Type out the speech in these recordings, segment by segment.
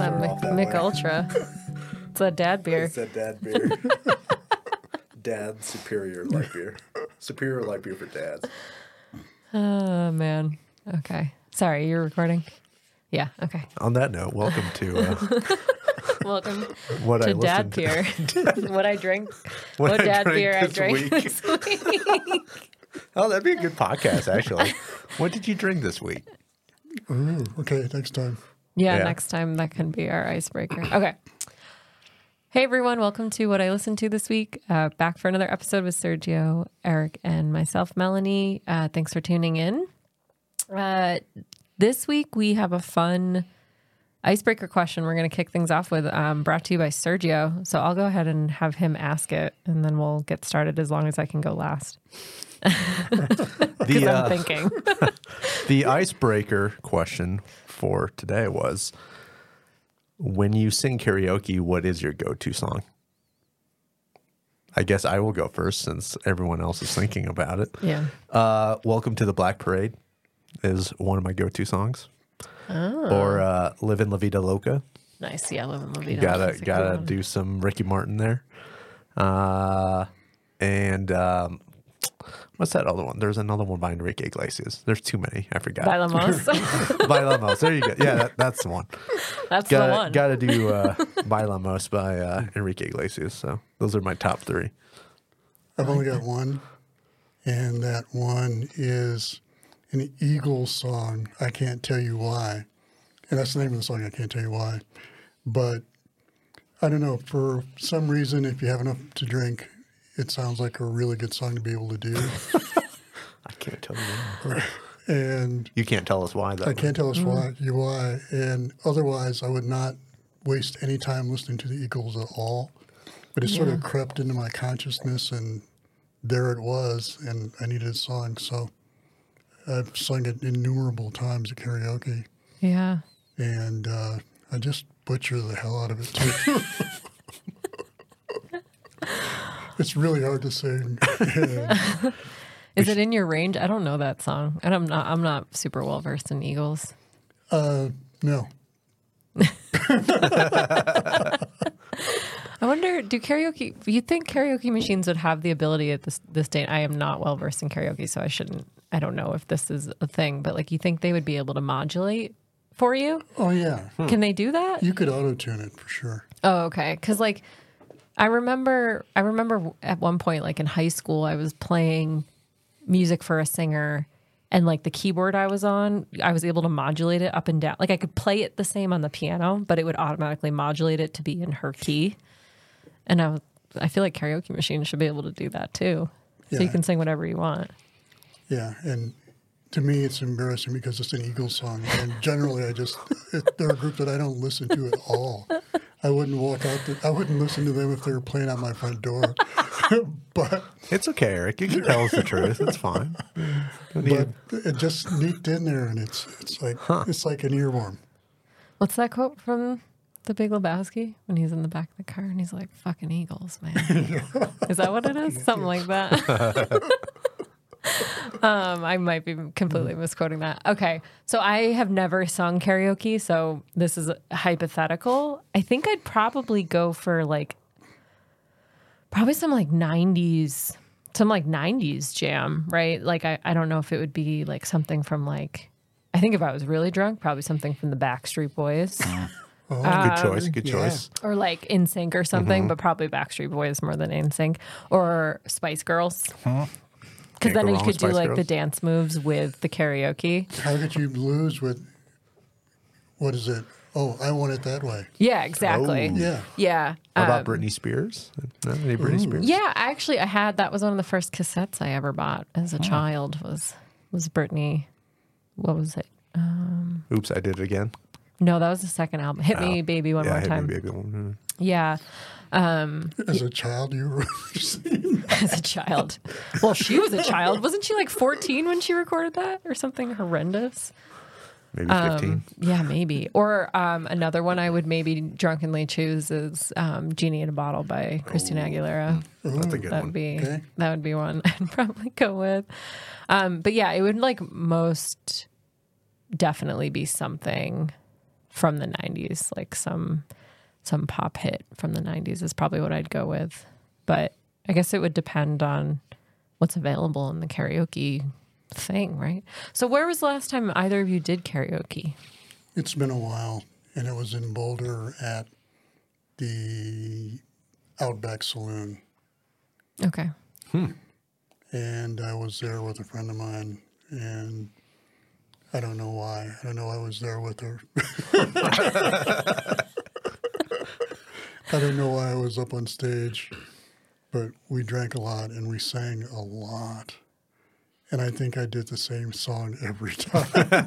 Mick Ultra. It's a dad beer. It's a dad beer. Dad superior light beer. Superior light beer for dads. Oh, man. Okay. Sorry, you're recording? Yeah, okay. On that note, welcome to Welcome what to I Dad Beer. What I drink. What dad beer I drank this week. Oh, that'd be a good podcast, actually. What did you drink this week? Ooh, okay, next time. Yeah, Yeah. next time that can be our icebreaker. Okay. Hey, everyone. Welcome to What I Listened to This Week. Back for another episode with Sergio, Eric, and myself, Melanie. Thanks for tuning in. This week, we have a fun icebreaker question we're going to kick things off with, brought to you by Sergio. So I'll go ahead and have him ask it, and then we'll get started as long as I can go last. Because I'm thinking. The icebreaker question for today was, when you sing karaoke, what is your go-to song? I guess I will go first since everyone else is thinking about it. Yeah. Welcome to the Black Parade is one of my go-to songs. Oh. Or Livin' La Vida Loca. Nice. Yeah, Livin' La Vida. Gotta do some Ricky Martin there. And what's that other one? There's another one by Enrique Iglesias. There's too many. I forgot. Bailamos. Bailamos. There you go. Yeah, that's the one. That's the one. Gotta do Bailamos by Enrique Iglesias. So those are my top three. I've only got one, and that one is an Eagles song, I Can't Tell You Why. And that's the name of the song, I Can't Tell You Why. But I don't know, for some reason, if you have enough to drink, it sounds like a really good song to be able to do. I can't tell you why. And You can't tell us why, though. I can't tell us why. And otherwise, I would not waste any time listening to the Eagles at all. But it sort of crept into my consciousness, and there it was, and I needed a song. So I've sung it innumerable times at karaoke, Yeah. and I just butcher the hell out of it, too. It's really hard to sing. And Is it in your range? I don't know that song, and I'm not super well versed in Eagles. no. I wonder, do you think karaoke machines would have the ability at this date? I am not well versed in karaoke, so I don't know if this is a thing, but like, you think they would be able to modulate for you? Oh, yeah. Can they do that? You could auto-tune it for sure. Oh, okay. Because like, I remember at one point, like in high school, I was playing music for a singer, and like the keyboard I was on, I was able to modulate it up and down. Like I could play it the same on the piano, but it would automatically modulate it to be in her key. And I feel like karaoke machines should be able to do that too. So Yeah. you can sing whatever you want. Yeah, and to me, it's embarrassing because it's an Eagles song, and generally, they're a group that I don't listen to at all. I wouldn't I wouldn't listen to them if they were playing at my front door. but It's okay, Eric. You can tell us the truth. It's fine. it just sneaked in there, and it's like an earworm. What's that quote from The Big Lebowski when he's in the back of the car and he's like, "Fucking Eagles, man." Is that what it is? Something like that. I might be completely misquoting that. Okay. So I have never sung karaoke, so this is hypothetical. I think I'd probably go for some 90s jam, right? Like I don't know if it would be like something from like, I think if I was really drunk, probably something from the Backstreet Boys. Good choice. Or like NSYNC or something, but probably Backstreet Boys more than NSYNC. Or Spice Girls. Because then go you wrong could with do Spice like Girls. the dance moves with the karaoke. How could you lose with, what is it? Oh, I Want It That Way. Yeah, exactly. Oh. Yeah. Yeah. How about Britney Spears? No, any Britney Spears? Yeah, actually that was one of the first cassettes I ever bought as a child was Britney. What was it? Oops, I did it again. No, that was the second album. Hit Me Baby One More Hit Time. Me, baby. Mm. Yeah. As a child, you were singing. As a child. Well, she was a child. Wasn't she like 14 when she recorded that or something horrendous? Maybe 15. Yeah, maybe. Or another one I would maybe drunkenly choose is Genie in a Bottle by Christina Aguilera. That's a good one. That would be one I'd probably go with. But yeah, it would like most definitely be something from the 90s, like some pop hit from the 90s is probably what I'd go with. But I guess it would depend on what's available in the karaoke thing, right? So where was the last time either of you did karaoke? It's been a while, and it was in Boulder at the Outback Saloon. Okay. And I was there with a friend of mine, and I don't know why. I don't know I was there with her. I don't know why I was up on stage, but we drank a lot and we sang a lot. And I think I did the same song every time.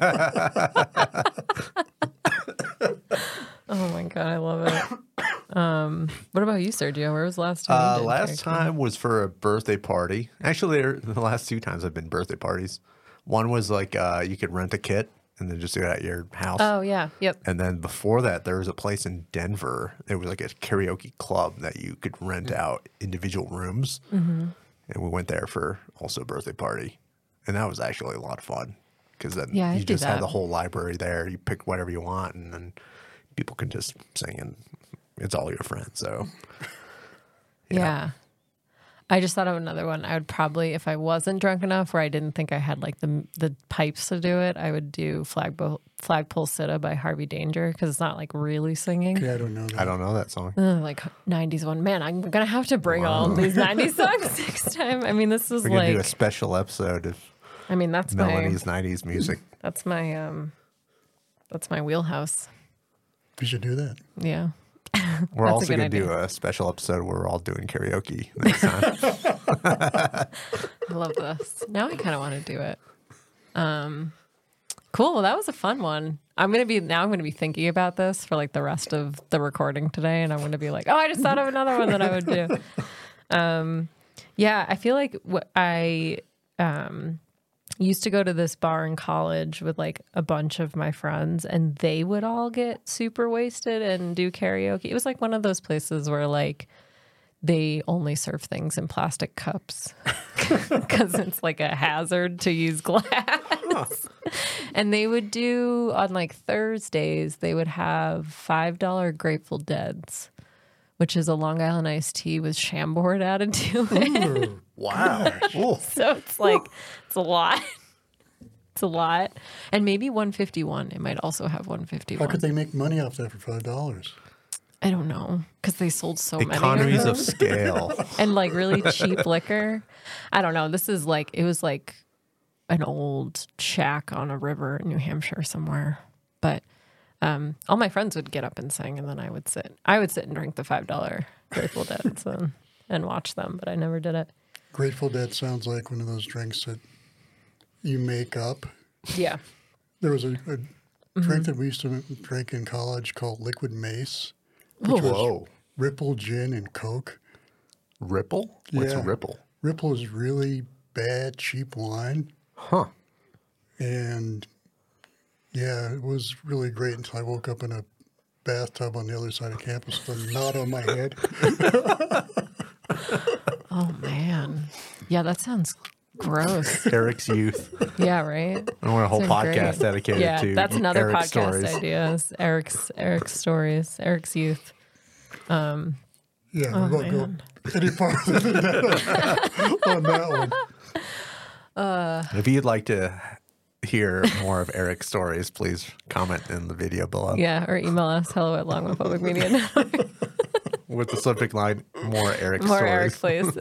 Oh my God, I love it. What about you, Sergio? Where was the last time you did Last karaoke? time was for a birthday party. Actually, the last 2 times have been birthday parties. One was like you could rent a kit and then just do it at your house. Oh, yeah. Yep. And then before that, there was a place in Denver. It was like a karaoke club that you could rent out individual rooms. And we went there for also a birthday party. And that was actually a lot of fun because then Yeah, I you did just have that. the whole library there. You pick whatever you want and then people can just sing and it's all your friends. So, Yeah. I just thought of another one. I would probably, if I wasn't drunk enough, where I didn't think I had like the pipes to do it, I would do Flagpole Sitta by Harvey Danger because it's not like really singing. Yeah, I don't know that. I don't know that song. Like 90s one. Man, I'm going to have to bring all these 90s songs next time. I mean, this is We're going to do a like, special episode of I mean, that's Melanie's 90s music. that's my wheelhouse. Mm-hmm. We should do that. Yeah. We're That's a also good going to do idea. a special episode where we're all doing karaoke next time. I love this. Now I kind of want to do it. Cool. Well, that was a fun one. I'm going to be thinking about this for like the rest of the recording today. And I'm going to be like, oh, I just thought of another one that I would do. Yeah, I feel like I used to go to this bar in college with like a bunch of my friends and they would all get super wasted and do karaoke. It was like one of those places where like they only serve things in plastic cups because it's like a hazard to use glass. And they would do on like Thursdays, they would have $5 Grateful Deads, which is a Long Island iced tea with Chambord added to it. Wow. Ooh. So it's like, it's a lot. It's a lot. And maybe 151. It might also have How 151. could they make money off that for $5? I don't know. Because they sold so many. Economies them. of scale. And like really cheap liquor. I don't know. This is like, it was like an old shack on a river in New Hampshire somewhere. But all my friends would get up and sing, and then I would sit and drink the $5 Grateful Dead and watch them, but I never did it. Grateful Dead sounds like one of those drinks that you make up. Yeah. There was a drink that we used to drink in college called Liquid Mace, which was Whoa. Ripple Gin and Coke. Ripple? What's Yeah. Ripple? Ripple is really bad, cheap wine. Huh. And yeah, it was really great until I woke up in a bathtub on the other side of campus with a knot on my head. Oh, man. Yeah, that sounds gross. Eric's Youth. Yeah, right? I want a whole Sounds podcast great. dedicated Yeah, to that's another Eric's podcast stories. idea. Is Eric's stories, Eric's youth. Yeah, we Oh, won't go man. any farther than that on that one. If you'd like to hear more of Eric's stories, please comment in the video below Yeah, or email us hello@longwoodpublicmedia. with the subject line "More Eric More stories." Eric, please.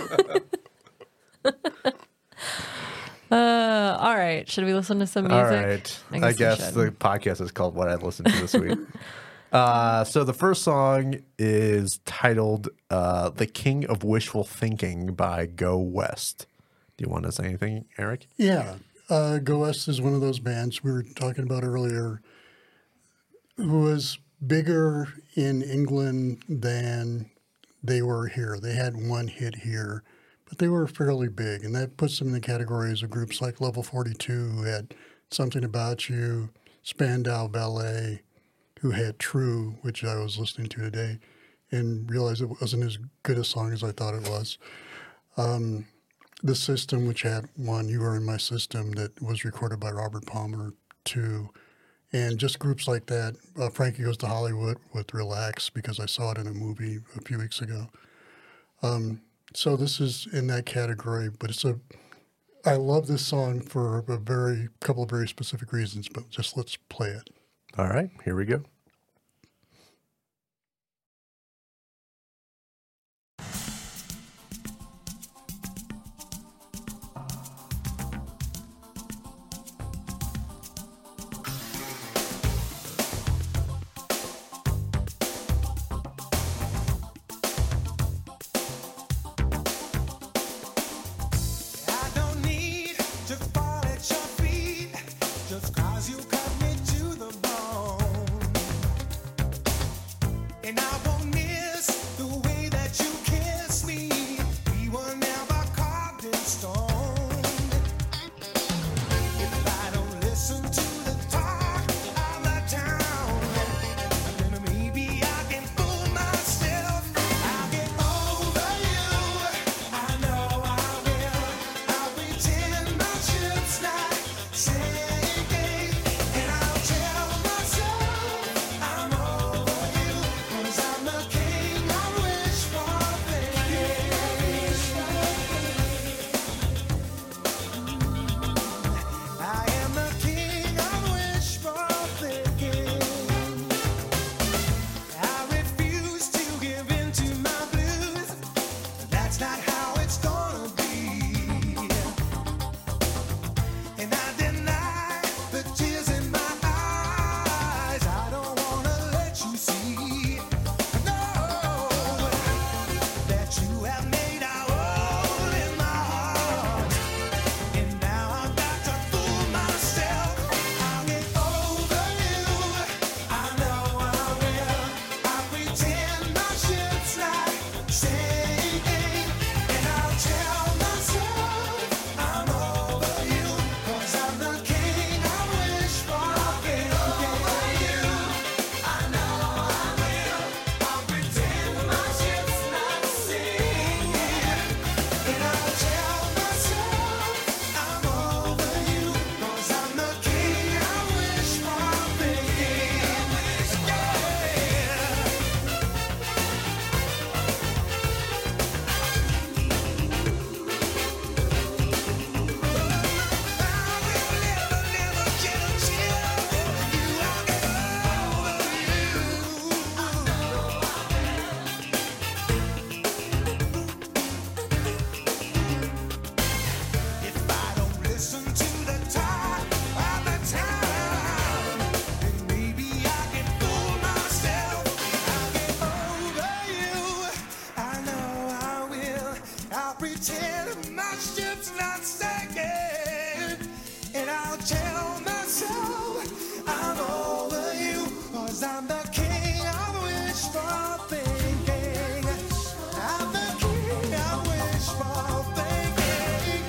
All right. Should we listen to some music? All right. I I guess we guess should. the podcast is called What I Listened to This Week. So the first song is titled The King of Wishful Thinking by Go West. Do you want to say anything, Eric? Yeah, Go West is one of those bands we were talking about earlier who was bigger in England than they were here. They had one hit here, but they were fairly big, and that puts them in the categories of groups like Level 42, who had Something About You, Spandau Ballet, who had True, which I was listening to today, and realized it wasn't as good a song as I thought it was. The System, which had one, You Are in My System, that was recorded by Robert Palmer, too. And just groups like that. Frankie Goes to Hollywood with Relax, because I saw it in a movie a few weeks ago. So this is in that category, but I love this song for a couple of very specific reasons, but just let's play it. All right, here we go. I don't need to fall at your feet just 'cause you cut me to the bone. And I won't miss the way that you kiss me. We were never carved in stone. If I don't listen to the talk of the town, then maybe I can fool myself. I'll get over you. I know I will. I'll pretend my ship's not sinking, and I'll tell myself I'm over you, 'cause I'm the king of wishful thinking. I am the king of wishful thinking. I refuse to give in to my blues. That's not how it's gonna be. And I deny the tears in my eyes. I don't wanna let you see. No, that you have made a hole in my heart. And now I've got to fool myself. I'll get over you. I know I will. I pretend my ship's not sinking, and I'll tell myself I'm over you, 'cause I'm the king of wishful thinking. I know I will. I'll pretend my ship's not sinking, and I'll tell myself I'm over you, 'cause I'm the king of wishful thinking. If I don't listen to the talk of the town, then maybe I can fool myself. I'll get over you. I know I will. I'll pretend my ship's not sinking, and I'll tell myself I'm over you, 'cause I'm the king of wishful thinking. I'm the king of wishful thinking.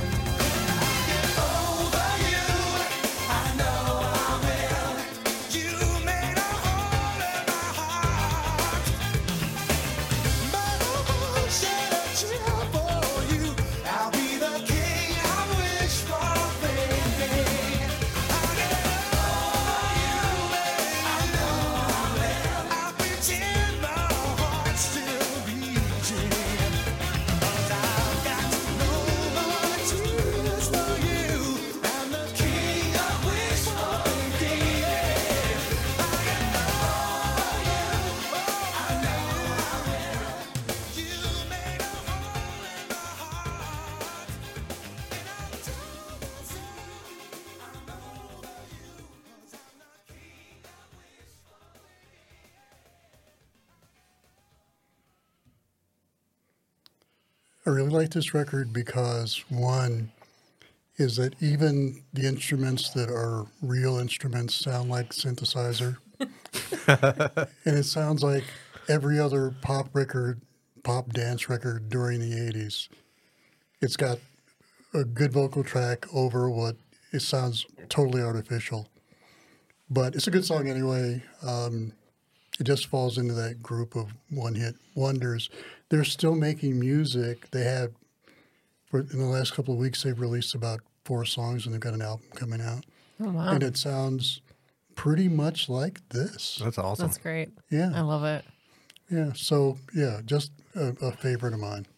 Over you, I know I will. You made a hole in my heart, but I won't shed a tear for you. I'll be the king of wishful thinking. I'll get over you, babe. I know I will. I'll pretend my heart's still beating, 'cause I've got no more tears for you. I'm the king of wishful thinking. I get over you. I know I will. You made a hole in my heart, and I'll tell myself I'm over you, 'cause I'm the king of wishful I really like this record because, one, is that even the instruments that are real instruments sound like synthesizer. And it sounds like every other pop dance record during the 80s. It's got a good vocal track over what it sounds totally artificial. But it's a good song anyway. It just falls into that group of one-hit wonders. They're still making music. They have, in the last couple of weeks, they've released about 4 songs, and they've got an album coming out. Oh, wow. And it sounds pretty much like this. That's awesome. That's great. I Yeah. love it. Yeah. So, yeah, just a favorite of mine.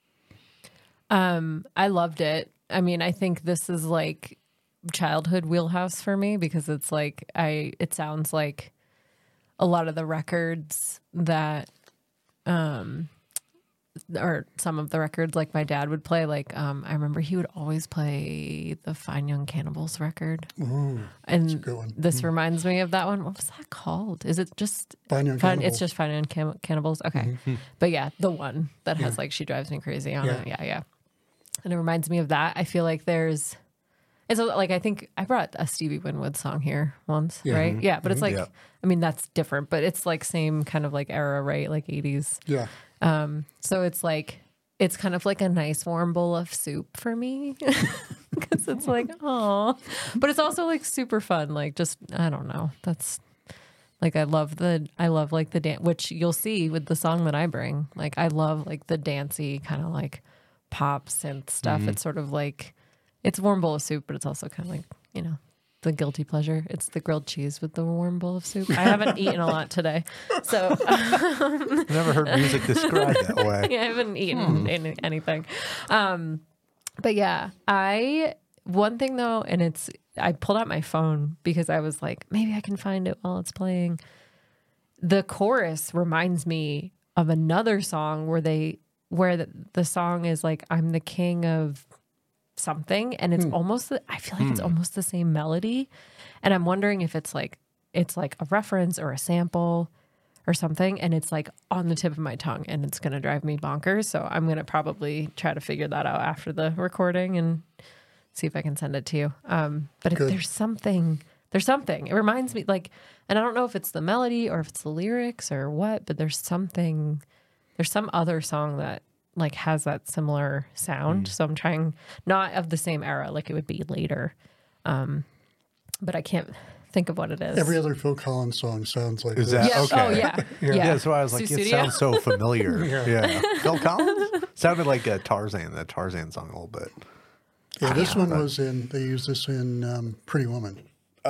I loved it. I mean, I think this is like childhood wheelhouse for me because it's like it sounds like a lot of the records that or some of the records like my dad would play. Like I remember he would always play the Fine Young Cannibals record. Ooh, And good one. this reminds me of that one. What was that called? Is it just Fine Young It's Cannibals. just Fine Young Cannibals. Okay, but yeah, the one that has Yeah. like She Drives Me Crazy on Yeah. it. Yeah. And it reminds me of that. I feel like like I think I brought a Stevie Winwood song here once, Yeah. right? Yeah, but it's like Yeah. I mean that's different, but it's like same kind of like era, right? Like 80s. Yeah. So it's like it's kind of like a nice warm bowl of soup for me because it's like oh, but it's also like super fun. Like just I don't know. That's like I love like the dance, which you'll see with the song that I bring. Like I love like the dancey kind of like pop synth stuff. It's sort of like it's a warm bowl of soup, but it's also kind of like the guilty pleasure. It's the grilled cheese with the warm bowl of soup. I haven't eaten a lot today, so. I've never heard music described that way. Yeah, I haven't eaten anything. But yeah, one thing though, and I pulled out my phone because I was like, maybe I can find it while it's playing. The chorus reminds me of another song where the song is like, I'm the king of something. And it's I feel like it's almost the same melody. And I'm wondering if it's like a reference or a sample or something, and it's like on the tip of my tongue and it's going to drive me bonkers. So I'm going to probably try to figure that out after the recording and see if I can send it to you. But Good. there's something, it reminds me like, and I don't know if it's the melody or if it's the lyrics or what, but there's some other song that like has that similar sound. So I'm trying, not of the same era, like it would be later. But I can't think of what it is. Every other Phil Collins song sounds like Is this. that Yeah. okay? Oh, yeah. Yeah, that's why I was like, it Sussudio? sounds so familiar. Yeah. Phil Collins sounded like a that Tarzan song a little bit. Yeah, this one they used this in Pretty Woman.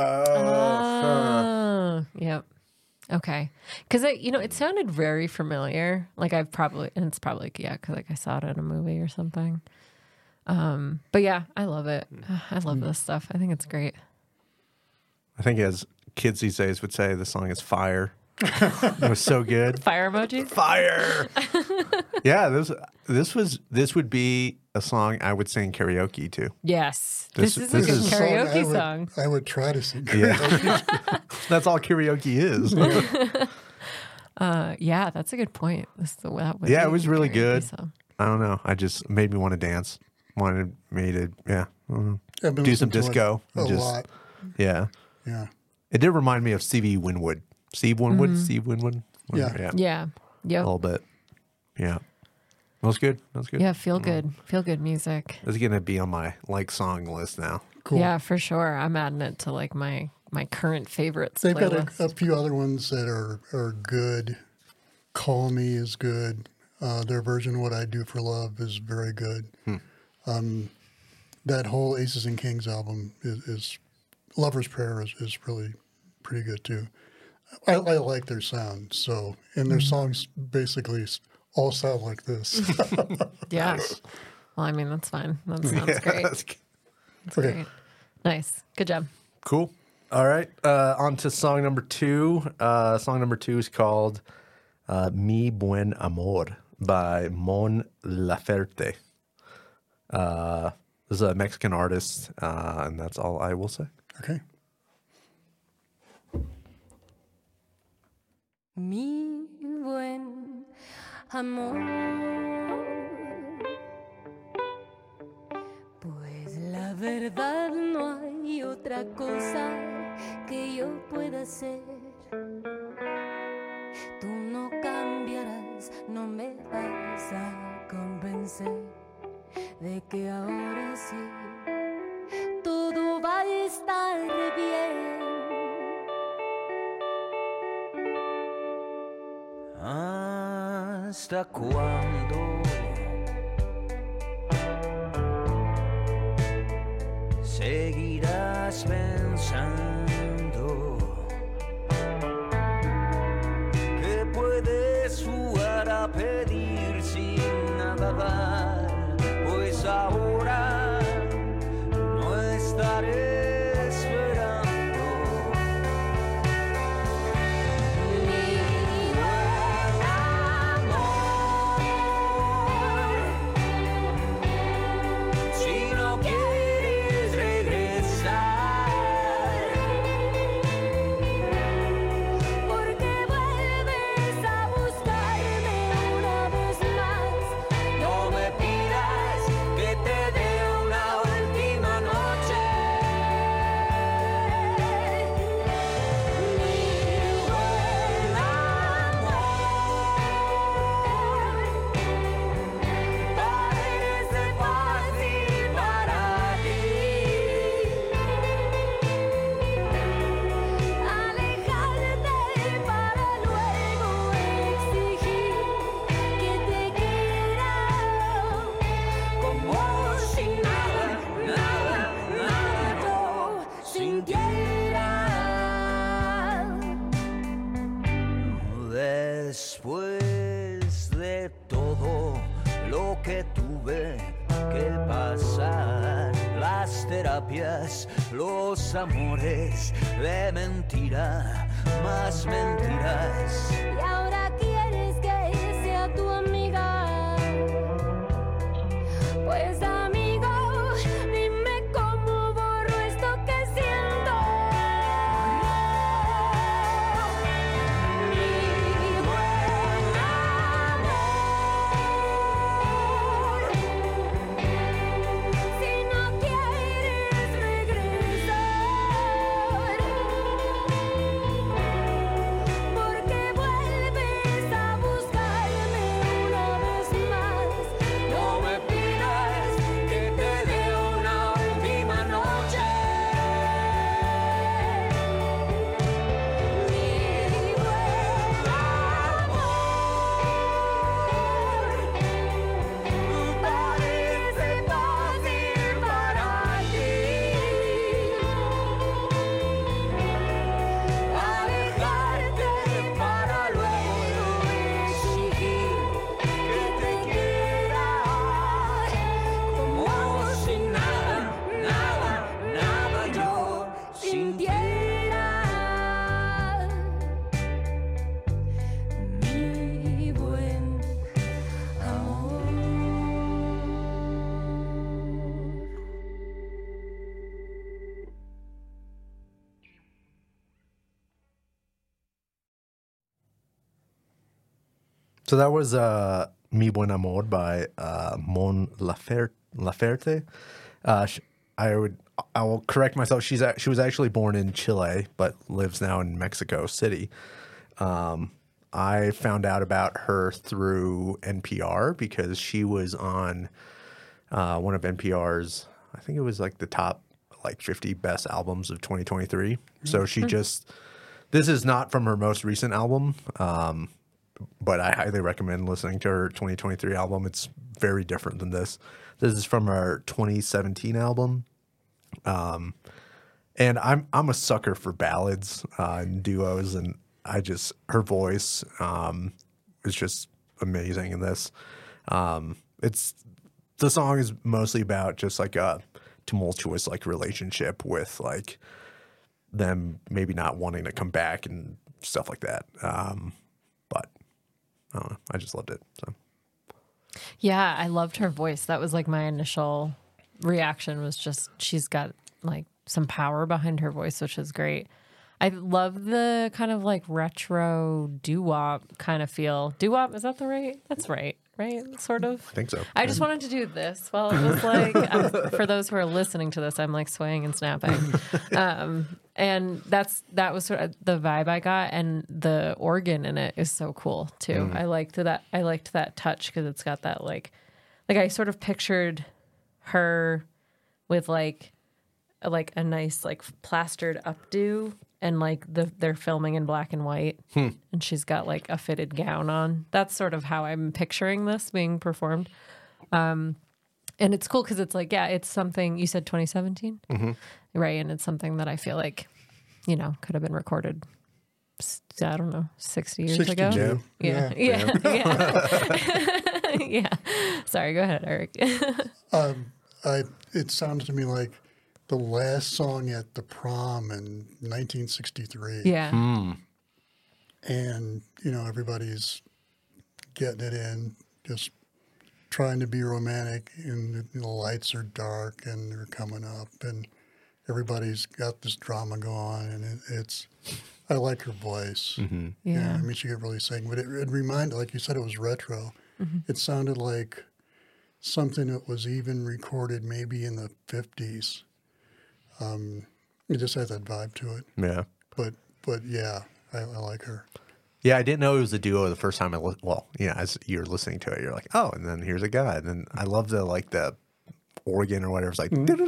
Oh, yep. Okay. Because it sounded very familiar. Like it's probably, because like I saw it in a movie or something. But yeah, I love it. I love this stuff. I think it's great. I think as kids these days would say, the song is fire. It was so good. Fire emoji? Fire. Yeah, this would be a song I would sing karaoke to. Yes. This- This is this a good is- karaoke song. I would try to sing. Yeah. That's all karaoke is. Yeah, that's a good point. That would Yeah, be it was a really karaoke good. song. I don't know. I just made me want to dance. Wanted me to, I don't know. I've been Do some listening to it disco. a Just- lot. Yeah. Yeah. It did remind me of Stevie Winwood. Steve Winwood? Steve Winwood? Yeah. Yeah. Yeah. A Yep. little bit. Yeah. That was good. That was good. Yeah, feel good music. It's going to be on my song list now. Cool. Yeah, for sure. I'm adding it to like my current favorites. They've got playlist. a few other ones that are good. Call Me is good. Their version of What I Do for Love is very good. That whole Aces and Kings album is Lover's Prayer is really pretty good too. I like their sound. So, and their songs basically all sound like this. Yeah. Well, I mean, that's fine. That sounds great. That's good. That's Okay. great. Nice. Good job. Cool. All right. On to song number 2. Song number 2 is called Mi Buen Amor by Mon Laferte. This is a Mexican artist, and that's all I will say. Okay. Mi buen amor, pues la verdad no hay otra cosa que yo pueda hacer. Tú no cambiarás, no me vas a convencer de que ahora sí todo va a estar bien. ¿Hasta cuándo seguirás pensando terapias, los amores de mentira, más mentiras. Y ahora quieres que sea tu amiga. Pues amigo, dime cómo borro esto que siento. Mi buen amor. Si no quieres regresar, porque vuelves a buscarme una vez más. No me pidas que te dé una última noche. Mi buen amor, parece fácil para ti alejarte para luego exigir que te quiera como si nada, nada, nada yo sintiera. Mi buen amor. So that was Mi Buen Amor by Mon Laferte. I will correct myself. She was actually born in Chile, but lives now in Mexico City. I found out about her through NPR because she was on one of NPR's, I think it was like the top 50 best albums of 2023. So she just, this is not from her most recent album, but I highly recommend listening to her 2023 album. It's very different than this. This is from her 2017 album. And I'm a sucker for ballads and duos, and her voice is just amazing in this. The song is mostly about just like a tumultuous relationship with them maybe not wanting to come back and stuff like that. But I don't know. I just loved it. So Yeah, I loved her voice. That was my initial reaction was just she's got some power behind her voice, which is great. I love the kind of retro doo-wop kind of feel. Doo-wop, is that that's right, sort of? I think so. I just wanted to do this while it was for those who are listening to this, I'm swaying and snapping. And that was sort of the vibe I got, and the organ in it is so cool too. I liked that touch because it's got that I sort of pictured her with a nice plastered updo, and they're filming in black and white, and she's got a fitted gown on. That's sort of how I'm picturing this being performed. And it's cool because it's it's something you said 2017, right? And it's something that I feel could have been recorded. I don't know, 60 years ago. 62. Yeah. Yeah. Sorry, go ahead, Eric. It sounds to me like the last song at the prom in 1963. Yeah. And, everybody's getting it in, just trying to be romantic, and the lights are dark and they're coming up, and everybody's got this drama going on, and I like her voice. Yeah. I mean, she could really sing, but it reminded, like you said, it was retro. It sounded like something that was even recorded maybe in the 50s. It just had that vibe to it. Yeah. But yeah, I like her. Yeah, I didn't know it was a duo the first time as you're listening to it, you're like, oh, and then here's a guy. And then I love the organ or whatever. It's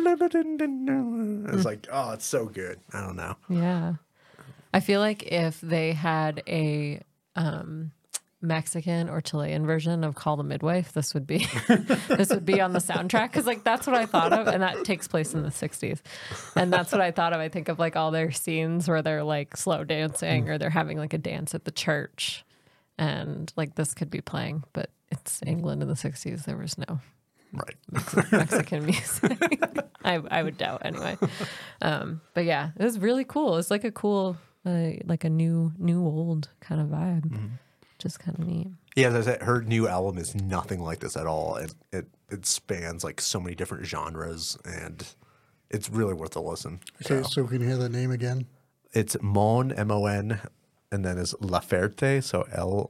it's oh, it's so good. I don't know. Yeah. I feel like if they had a Mexican or Chilean version of Call the Midwife, this would be on the soundtrack, because that's what I thought of, and that takes place in the 60s, and that's what I thought of. I think of all their scenes where they're slow dancing or they're having a dance at the church, and this could be playing, but it's England in the 60s. There was no Right. Mexican music. I would doubt anyway. But yeah, it was really cool. It's like a cool, like a new old kind of vibe. Just kind of neat. Yeah, as I said, her new album is nothing like this at all. It spans like so many different genres, and it's really worth a listen. Okay, so can you hear the name again? It's Mon, M-O-N, and then is Laferte, so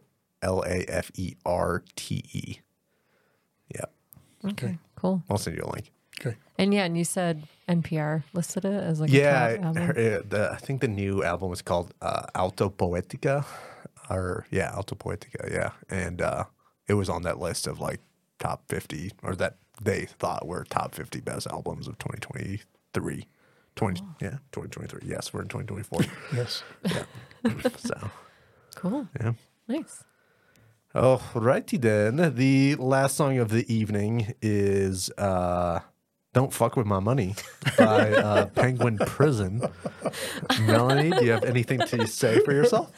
Laferte. Yeah. Okay, cool. I'll send you a link. Okay. And yeah, and you said NPR listed it as like a top album. I think the new album is called Alto Poetica. Alto Poetica, yeah. And it was on that list of like top 50, or that they thought were top 50 best albums of 2023. 2023. Yes, we're in 2024. Yes. So, Cool. yeah. Nice. Oh, righty then. The last song of the evening is Don't Fuck With My Money by Penguin Prison. Melanie, do you have anything to say for yourself?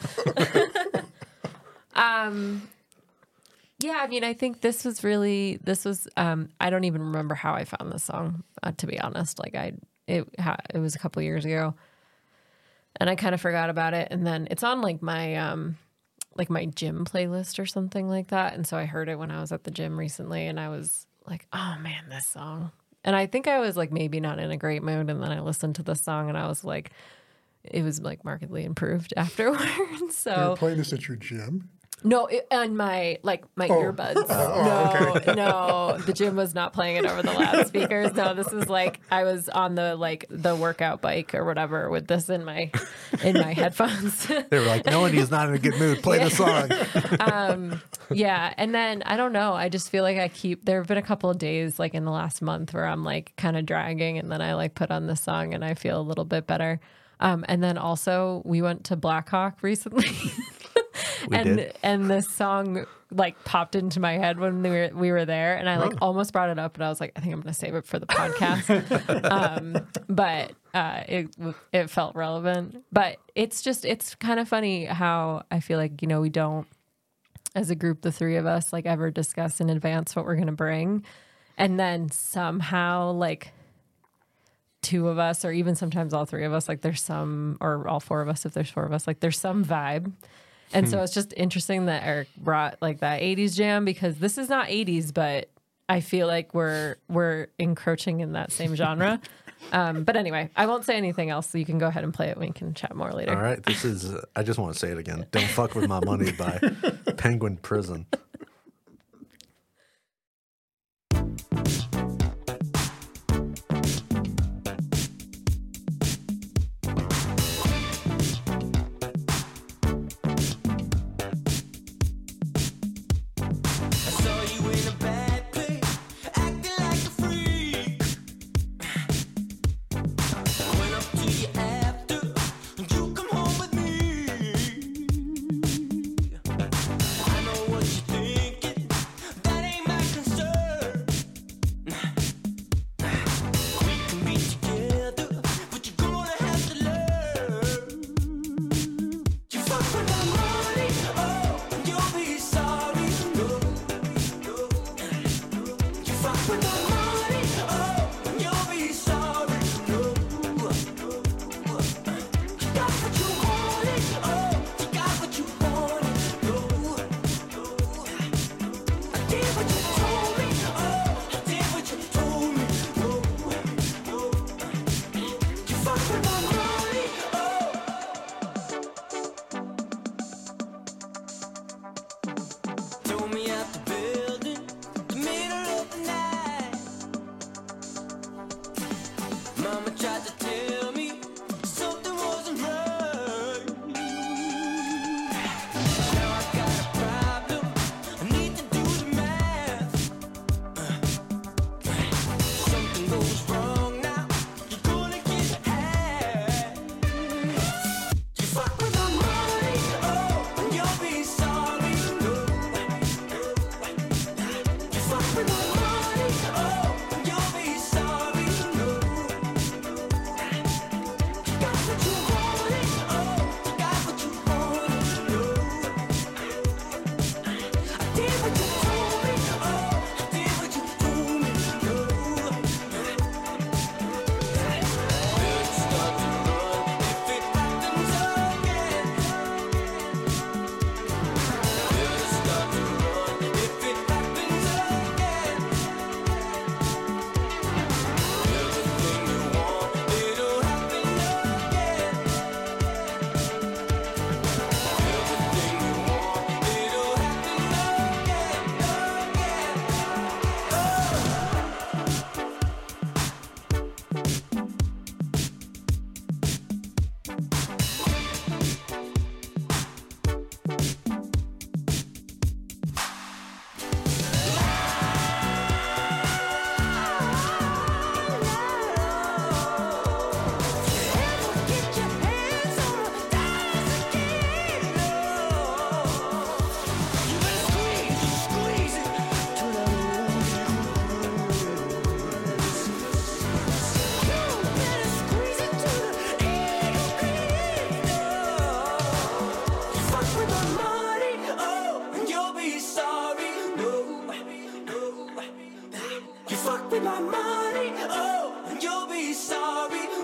Yeah, I mean, I think this was I don't even remember how I found this song, to be honest. Like it was a couple years ago, and I kind of forgot about it. And then it's on like my gym playlist or something like that. And so I heard it when I was at the gym recently, and I was like, oh man, this song. And I think I was like maybe not in a great mood, and then I listened to this song, and I was like, it was like markedly improved afterwards. You're So playing this at your gym? no, on my earbuds. No, the gym was not playing it over the loudspeakers. No, this is like I was on the workout bike or whatever with this in my headphones. They were like, Melanie's not in a good mood. Play the song. Yeah, and then I don't know. I just feel like there have been a couple of days like in the last month where I'm like kind of dragging, and then I like put on this song and I feel a little bit better. And then also we went to Black Hawk recently. And this song like popped into my head when we were there, and I like almost brought it up, and I was like, I think I'm going to save it for the podcast. But it felt relevant. But it's kind of funny how I feel like, we don't, as a group, the three of us, like ever discuss in advance what we're going to bring, and then somehow like two of us, or even sometimes all three of us, like there's some, or all four of us if there's four of us, like there's some vibe. And so it's just interesting that Eric brought like that 80s jam, because this is not 80s, but I feel like we're encroaching in that same genre. But anyway, I won't say anything else, so you can go ahead and play it. We can chat more later. All right. This is, I just want to say it again. Don't Fuck With My Money by Penguin Prison.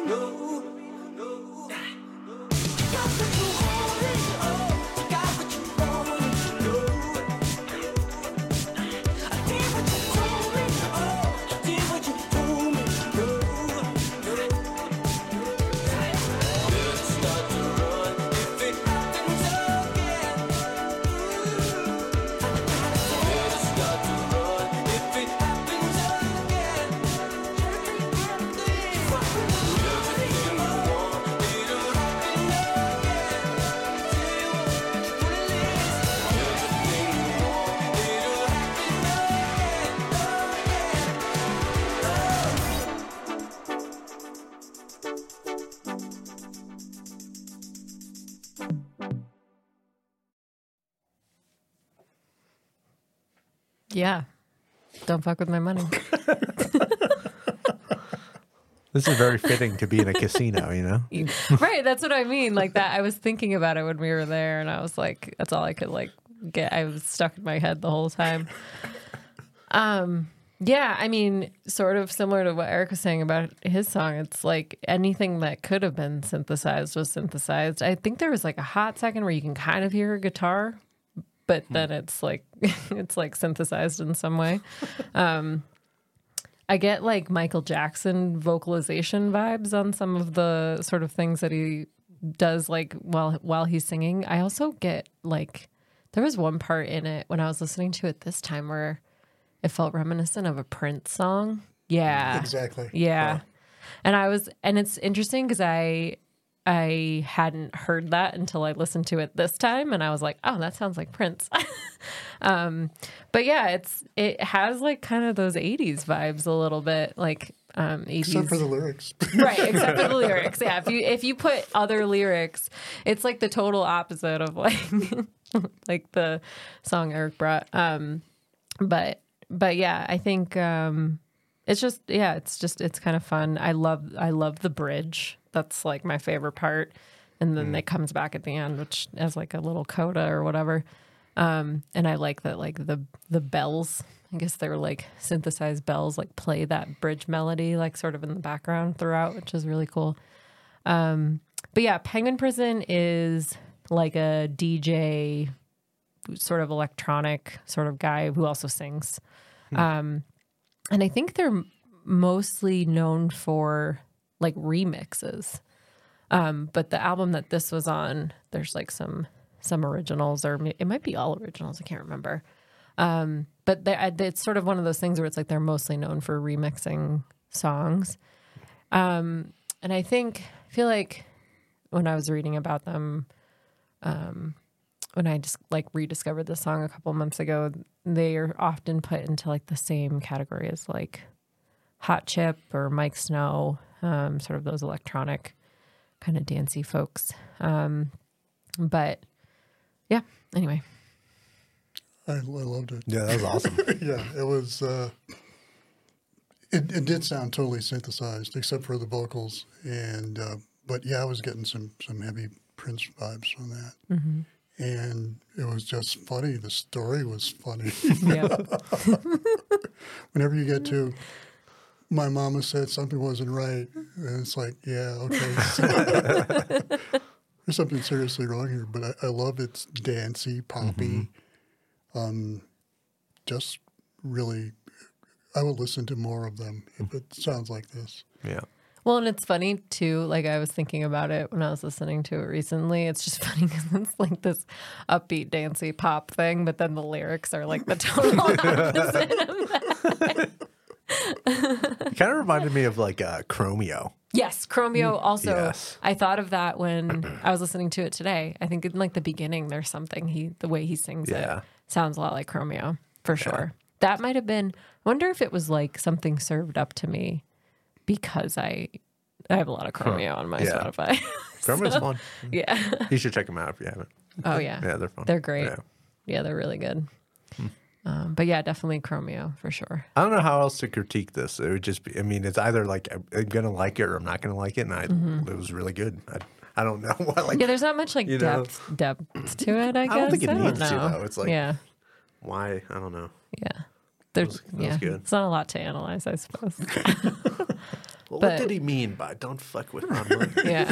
Yeah. Don't fuck with my money. This is very fitting to be in a casino, you know? Right. That's what I mean. Like that. I was thinking about it when we were there and I was like, that's all I could like get. I was stuck in my head the whole time. Yeah. I mean, sort of similar to what Eric was saying about his song. It's like anything that could have been synthesized was synthesized. I think there was like a hot second where you can kind of hear a guitar, but then it's like synthesized in some way. I get like Michael Jackson vocalization vibes on some of the sort of things that he does like while he's singing. I also get like there was one part in it when I was listening to it this time where it felt reminiscent of a Prince song. Yeah. Exactly. Yeah. And it's interesting because I hadn't heard that until I listened to it this time, and I was like, "Oh, that sounds like Prince." But yeah, it has like kind of those '80s vibes a little bit, like '80s. Except for the lyrics. Right, except for the lyrics. Yeah, if you put other lyrics, it's like the total opposite of like like the song Eric brought. But yeah, I think it's just it's kind of fun. I love the bridge. That's like my favorite part. And then it comes back at the end, which as like a little coda or whatever. And I like that like the bells, I guess they were like synthesized bells, like play that bridge melody like sort of in the background throughout, which is really cool. But yeah, Penguin Prison is like a DJ sort of electronic sort of guy who also sings. And I think they're mostly known for like remixes. But the album that this was on, there's like some originals, or it might be all originals. I can't remember. But it's sort of one of those things where it's like they're mostly known for remixing songs. And I feel like when I was reading about them, when I just like rediscovered the song a couple months ago, they are often put into like the same category as like Hot Chip or Mike Snow, sort of those electronic kind of dancey folks. But yeah, anyway. I loved it. Yeah, that was awesome. Yeah, it was. It did sound totally synthesized, except for the vocals, and but yeah, I was getting some heavy Prince vibes from that, and it was just funny. The story was funny. Yeah. Whenever you get to, my mama said something wasn't right, and it's like, yeah, okay. There's something seriously wrong here, but I love its dancey, poppy. Just really, I will listen to more of them if it sounds like this. Yeah. Well, and it's funny too. Like I was thinking about it when I was listening to it recently. It's just funny because it's like this upbeat, dancey pop thing, but then the lyrics are like the total opposite of that. It kind of reminded me of like Chromeo. Yes, Chromeo also. Yes. I thought of that when I was listening to it today. I think in like the beginning, there's something the way he sings it sounds a lot like Chromeo for sure. That might have been. I wonder if it was like something served up to me because I have a lot of Chromeo on my Spotify. Chromeo's fun. Yeah. You should check them out if you haven't. Oh yeah. Yeah, they're fun. They're great. Yeah. Yeah, they're really good. But yeah, definitely Chromeo for sure. I don't know how else to critique this. It would just be, I mean, it's either like I'm going to like it or I'm not going to like it. And it was really good. I don't know what, like, Yeah, there's not much like you know. depth to it, I guess. I don't think it needs to, know. though. It's like, yeah. why? I don't know. Yeah. There's that was good. it's not a lot to analyze, I suppose. Well, But- what did he mean by "don't fuck with my money"? Yeah.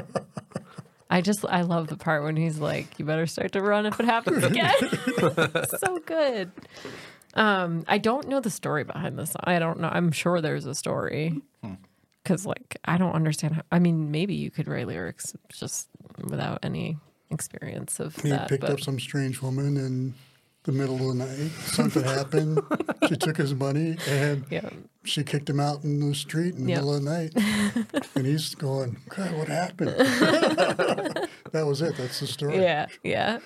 I love the part when he's like, "You better start to run if it happens again." So good. I don't know the story behind this. I don't know. I'm sure there's a story. Because, like, I don't understand. I mean, maybe you could write lyrics just without any experience of He that. picked But up some strange woman in the middle of the night. Something happened. She took his money and yeah, she kicked him out in the street in the Yeah. middle of the night. And he's going, God, what happened? That was it. That's the story. yeah.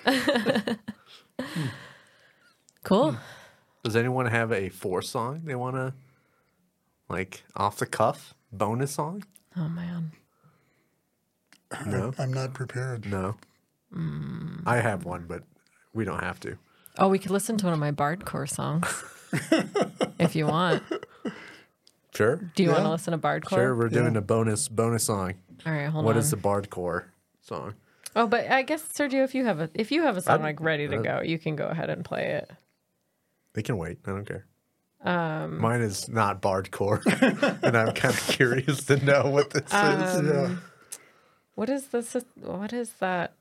Cool. Does anyone have a 4 song they want to, like, off the cuff bonus song? Oh man. No, I'm not prepared. no. I have one, but we don't have to. Oh, we could listen to one of my Bardcore songs if you want. Sure. Do you want to Yeah. listen to Bardcore? Sure, we're doing a bonus song. All right, hold What on. is the Bardcore song? Oh, but I guess Sergio, if you have a song I'd- like ready to go, you can go ahead and play it. They can wait. I don't care. Mine is not Bardcore, and I'm kind of curious to know what this is. Yeah. What is this? What is that?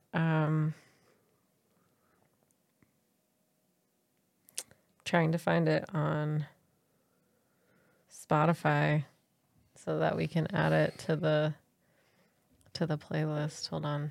Trying to find it on Spotify so that we can add it to the playlist. Hold on.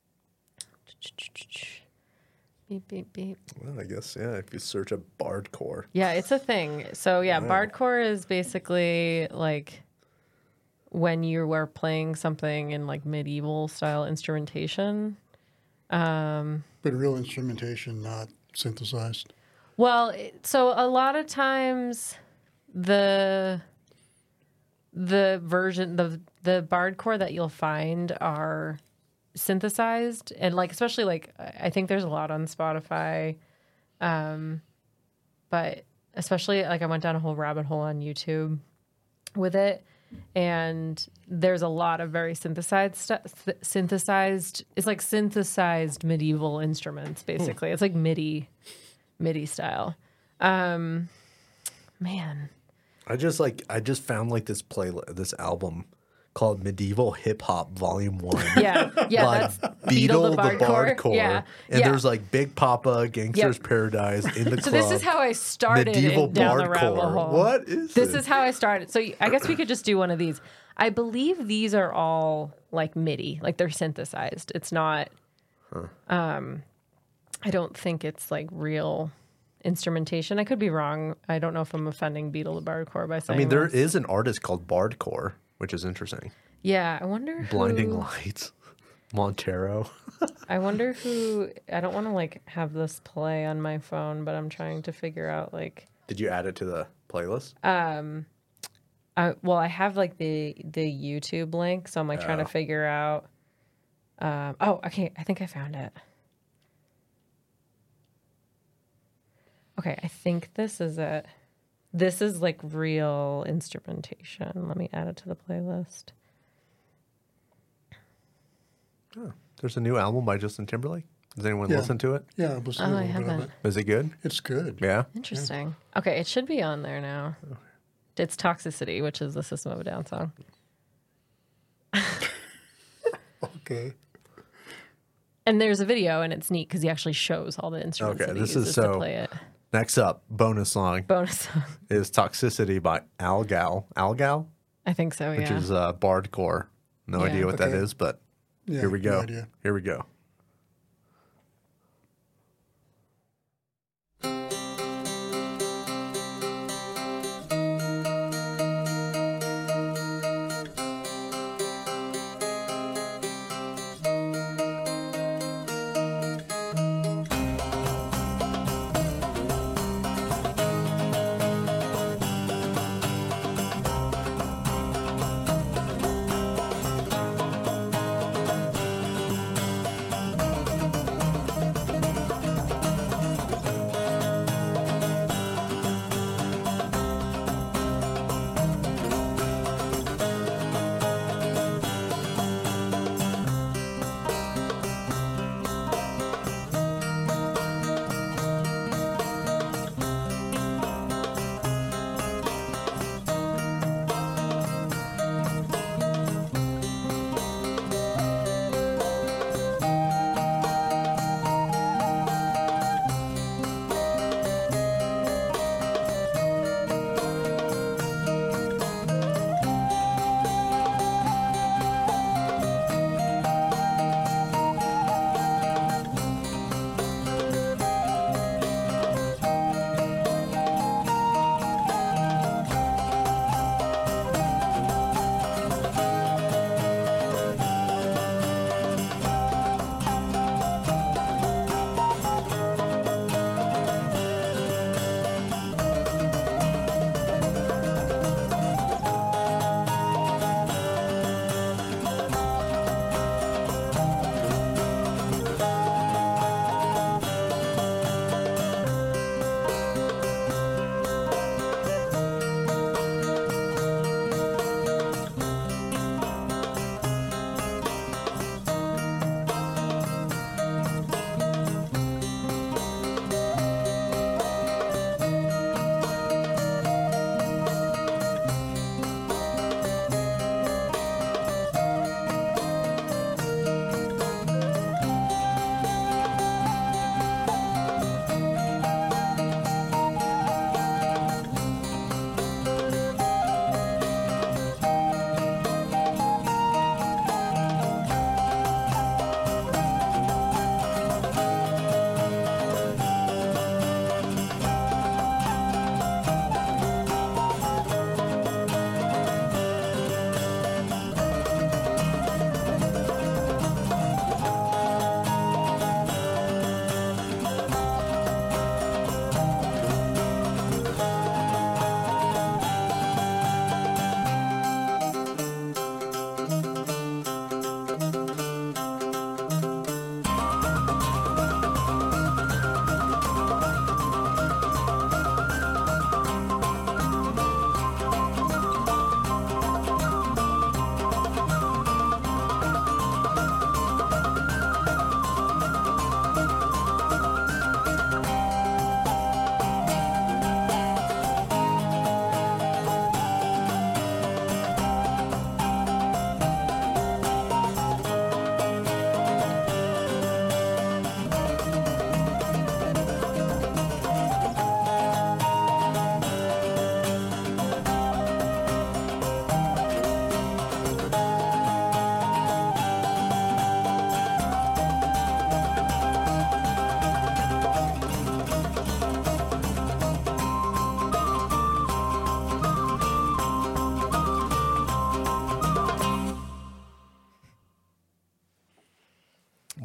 Beep beep beep. Well, I guess, yeah, if you search a Bardcore. Yeah, it's a thing. So yeah, Bardcore is basically like when you were playing something in like medieval style instrumentation. But real instrumentation, not synthesized. Well, so a lot of times the version the Bardcore that you'll find are synthesized, and like especially like I think there's a lot on Spotify, but especially like I went down a whole rabbit hole on YouTube with it, and there's a lot of very synthesized it's like synthesized medieval instruments basically. It's like MIDI style. Man. I just found like this album called Medieval Hip Hop Volume 1. Yeah, by that's Beetle the Bardcore. Yeah, And yeah. there's like Big Papa, Gangster's Paradise, In the Club. So this is how I started Medieval down the rabbit Bardcore. hole. What is This is how I started. So I guess we could just do one of these. I believe these are all like MIDI, like they're synthesized. It's not. I don't think it's like real instrumentation. I could be wrong. I don't know if I'm offending Beetle the Bardcore by I saying. mean, there this. is an artist called Bardcore, which is interesting. Yeah, I wonder. Blinding who, Lights, Montero. I wonder who. I don't want to like have this play on my phone, but I'm trying to figure out like. Did you add it to the playlist? Well, I have like the YouTube link, so I'm like trying to figure out. Oh, okay. I think I found it. Okay, I think this is it. This is like real instrumentation. Let me add it to the playlist. There's a new album by Justin Timberlake. Does anyone Yeah. listen to it? Yeah, I was Oh, I a little bit of haven't. it. Is it good? It's good. Yeah. Interesting. Okay, it should be on there now. It's Toxicity, which is the System of a Down song. Okay. And there's a video, and it's neat because he actually shows all the instruments Okay, that he this is uses so- to play it. Next up, bonus song Bonus song. is Toxicity by Algal. Algal? I think so, yeah. Which is Bardcore. No Yeah. idea what that Okay. is, but Yeah, here we go. No idea. Here we go.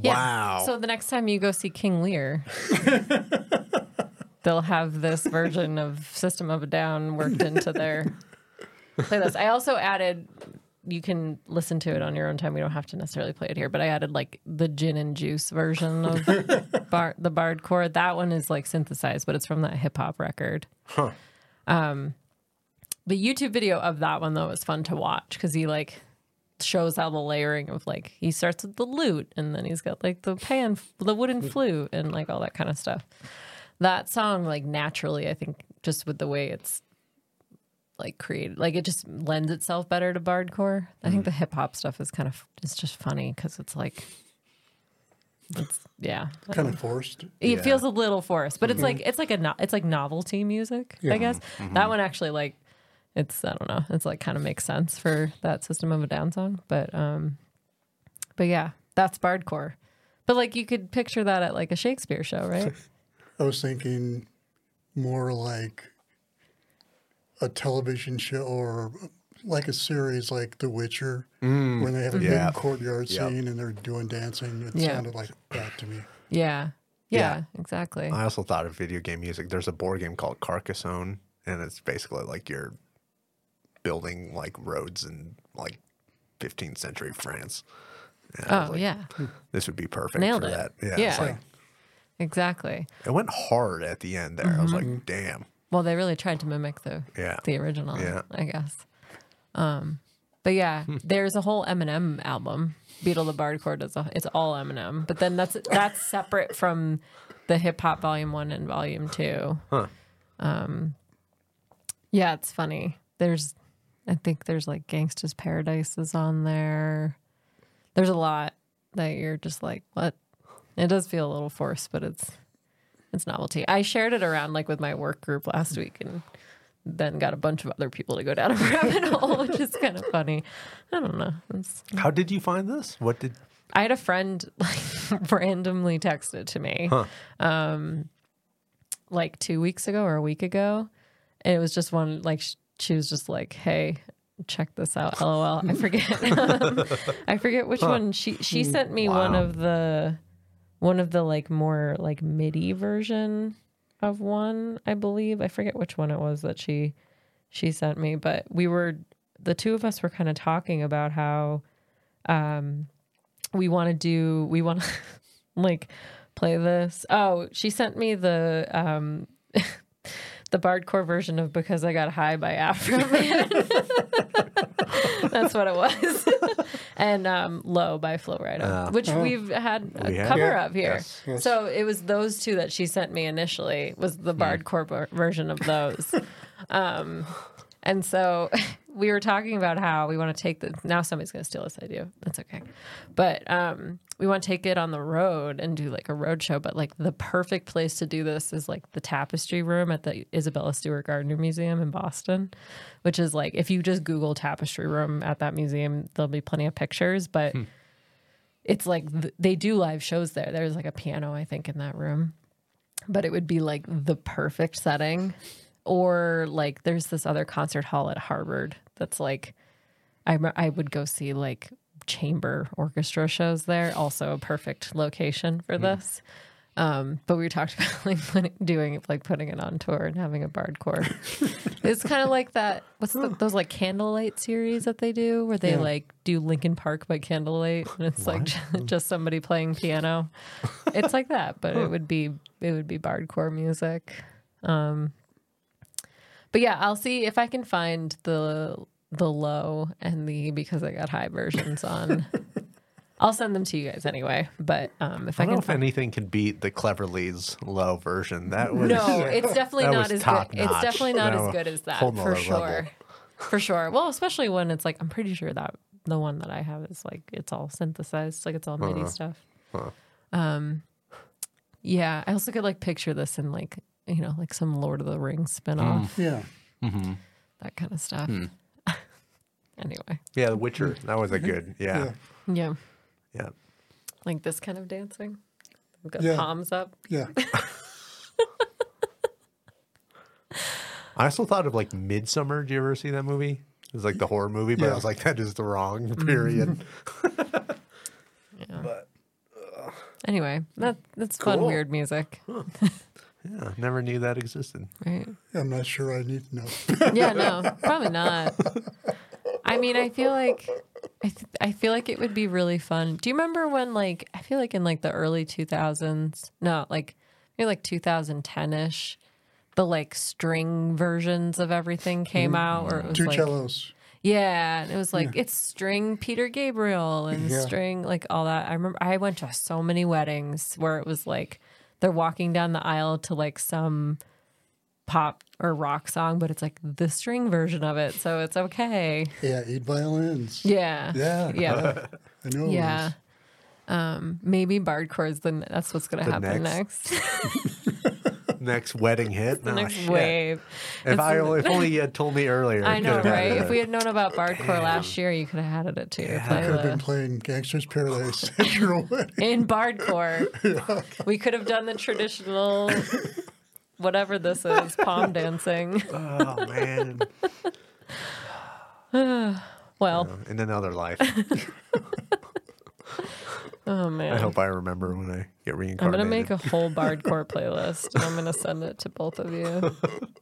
Yeah. Wow. So the next time you go see King Lear, they'll have this version of System of a Down worked into their playlist. I also added, you can listen to it on your own time. We don't have to necessarily play it here, but I added like the gin and juice version of the Bardcore. That one is like synthesized, but it's from that hip hop record. Huh. The YouTube video of that one though is fun to watch because he like shows how the layering of like he starts with the lute and then he's got like the wooden flute and like all that kind of stuff. That song like naturally, I think just with the way it's like created, like it just lends itself better to Bardcore. I think the hip hop stuff is it's just funny because it's like Kind of forced. it feels a little forced, but it's like it's like novelty music, I guess. That one actually like it's, I don't know, it's like kind of makes sense for that System of a Down song, but yeah, that's Bardcore. But like you could picture that at like a Shakespeare show, right? I was thinking more like a television show or like a series like The Witcher, when they have a big courtyard scene and they're doing dancing. It sounded like that to me. Yeah, Yeah. exactly. I also thought of video game music. There's a board game called Carcassonne, and it's basically like you're building like roads in like 15th century France. And I was Oh like, yeah, this would be perfect Nailed for it. that. Yeah, Yeah. it's like, exactly. it went hard at the end there. I was like, damn. Well, they really tried to mimic the original, Yeah. I guess. But yeah, there's a whole Eminem album. Beetle the Bardcore it's all Eminem, but then that's separate from the Hip Hop Volume 1 and Volume 2. Huh. Yeah, it's funny. I think there's like Gangsta's Paradise is on there. There's a lot that you're just like, what? It does feel a little forced, but it's novelty. I shared it around like with my work group last week and then got a bunch of other people to go down a rabbit hole, which is kind of funny. I don't know. How did you find this? What did... I had a friend like randomly text it to me like 2 weeks ago or a week ago. And it was just one, like, she was just like, hey, check this out, LOL. I forget. I forget which one. She sent me one of the like more like MIDI version of one, I believe. I forget which one it was that she sent me, but the two of us were kind of talking about how we want to like play this. Oh, she sent me the the Bardcore version of Because I Got High by Afro Man. That's what it was. And Low by Flo Rida, which we've had a cover of here. Yes. So it was those two that she sent me initially, was the Bardcore version of those. And so we were talking about how we want to take now somebody's going to steal this idea. That's okay. But we want to take it on the road and do like a road show. But like the perfect place to do this is like the Tapestry Room at the Isabella Stewart Gardner Museum in Boston, which is like, if you just Google Tapestry Room at that museum, there'll be plenty of pictures. But it's like they do live shows there. There's like a piano, I think, in that room. But it would be like the perfect setting. Or like there's this other concert hall at Harvard that's like I would go see like chamber orchestra shows there. Also a perfect location for this. But we talked about like putting it on tour and having a Bardcore. It's kind of like that. What's those like candlelight series that they do where they like do Linkin Park by candlelight and it's like just somebody playing piano. It's like that, but it would be Bardcore music. But yeah, I'll see if I can find the Low and the Because I Got High versions on. I'll send them to you guys anyway. But if I don't can know if find anything can beat the Cleverly's Low version. That was no, it's definitely that not was as top good. It's notch. definitely not No, as good as that whole for nother sure. level. For sure. Well, especially when it's like I'm pretty sure that the one that I have is like it's all synthesized, like it's all MIDI stuff. Yeah, I also could like picture this in like like some Lord of the Rings spinoff, Yeah. that kind of stuff. Anyway, Yeah, The Witcher. That was a good. Yeah. yeah, Yeah. like this kind of dancing. We've got Yeah. palms up. Yeah. I also thought of like Midsummer. Did you ever see that movie? It was like the horror movie, but I Yeah. was like, that is the wrong period. Yeah. But Anyway, that's fun, Cool. weird music, Yeah, never knew that existed. right? I'm not sure I need to know. Yeah, no, probably not. I mean, I feel like I feel like it would be really fun. Do you remember when, like, I feel like in like the early 2000s, no, like maybe like 2010ish, the like string versions of everything came out, or it was Two like, cellos. yeah, and it was like it's string Peter Gabriel and Yeah. string like all that. I remember I went to so many weddings where it was like they're walking down the aisle to like some pop or rock song, but it's like the string version of it, so it's okay. Yeah, 8 violins. Yeah. Yeah. Yeah. I know. Yeah. Maybe Bardcore is that's what's going to The happen next. next. Next wedding hit. The Oh, next shit. wave. If only you had told me earlier. I know, could've had right? it. If we had known about Bardcore last year, you could have had it at your I could have been playlist. playing Gangster's Paradise at your wedding. In Bardcore, we could have done the traditional, whatever this is, palm dancing. Oh man. Well, In another life. oh man. I hope I remember when I get I'm reincarnated. gonna make a whole Bardcore playlist, and I'm gonna send it to both of you.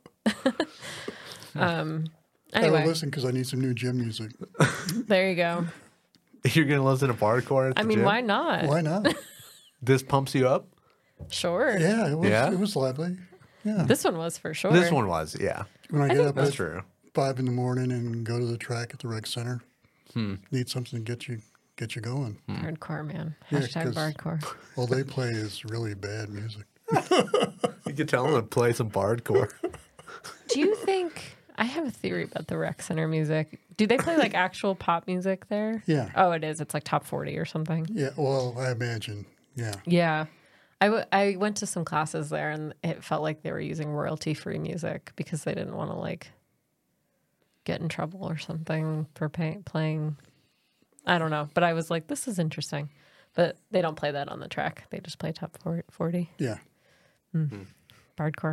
I will Anyway, listen because I need some new gym music. there you go. You're gonna listen to Bardcore at the I mean, gym? why not? Why not? This pumps you up? Sure. Yeah, it was. Yeah? It was lively. Yeah. This one was for sure. This one was, yeah. When I get up That's at true. 5 in the morning and go to the track at the rec center, need something to get you going. Hardcore, man. Yeah, Hashtag 'cause- Bardcore. All they play is really bad music. You could tell them to play some Bardcore. Do you think I have a theory about the rec center music? Do they play like actual pop music there? Yeah. Oh, it is. It's like top 40 or something. Yeah, well, I imagine. Yeah. Yeah. I went to some classes there, and it felt like they were using royalty-free music because they didn't want to like get in trouble or something for playing. I don't know, but I was like, this is interesting. But they don't play that on the track. They just play top 40. Yeah. Bardcore.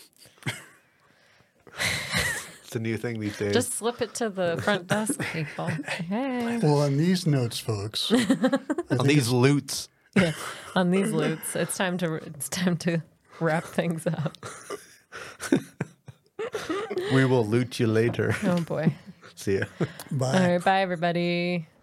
It's a new thing these days. Just slip it to the front desk people. Hey. Well, on these notes, folks, on these loots. Yeah. On these loots, it's time to wrap things up. We will loot you later. Oh boy. See ya. bye. All right, bye everybody.